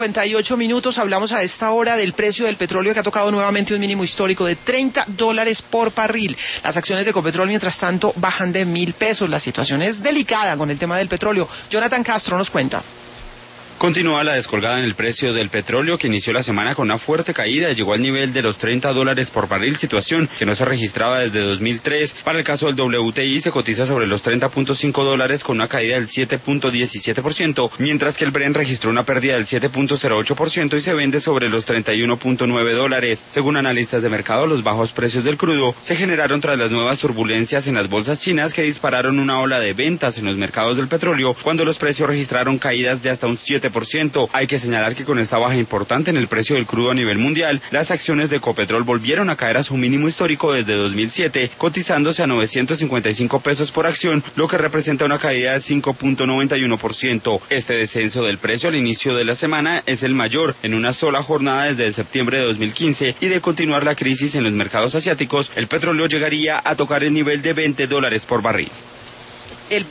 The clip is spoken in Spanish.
5:58. Hablamos a esta hora del precio del petróleo que ha tocado nuevamente un mínimo histórico de $30 por barril. Las acciones de Ecopetrol, mientras tanto, bajan de $1.000. La situación es delicada con el tema del petróleo. Jonathan Castro nos cuenta. Continúa la descolgada en el precio del petróleo, que inició la semana con una fuerte caída y llegó al nivel de los $30 por barril, situación que no se registraba desde 2003. Para el caso del WTI se cotiza sobre los $30.5 con una caída del 7.17%, mientras que el Brent registró una pérdida del 7.08% y se vende sobre los $31.9. Según analistas de mercado, los bajos precios del crudo se generaron tras las nuevas turbulencias en las bolsas chinas que dispararon una ola de ventas en los mercados del petróleo cuando los precios registraron caídas de hasta un 7%. Hay que señalar que con esta baja importante en el precio del crudo a nivel mundial, las acciones de Ecopetrol volvieron a caer a su mínimo histórico desde 2007, cotizándose a $955 por acción, lo que representa una caída de 5.91%. Este descenso del precio al inicio de la semana es el mayor en una sola jornada desde septiembre de 2015, y de continuar la crisis en los mercados asiáticos, el petróleo llegaría a tocar el nivel de $20 por barril.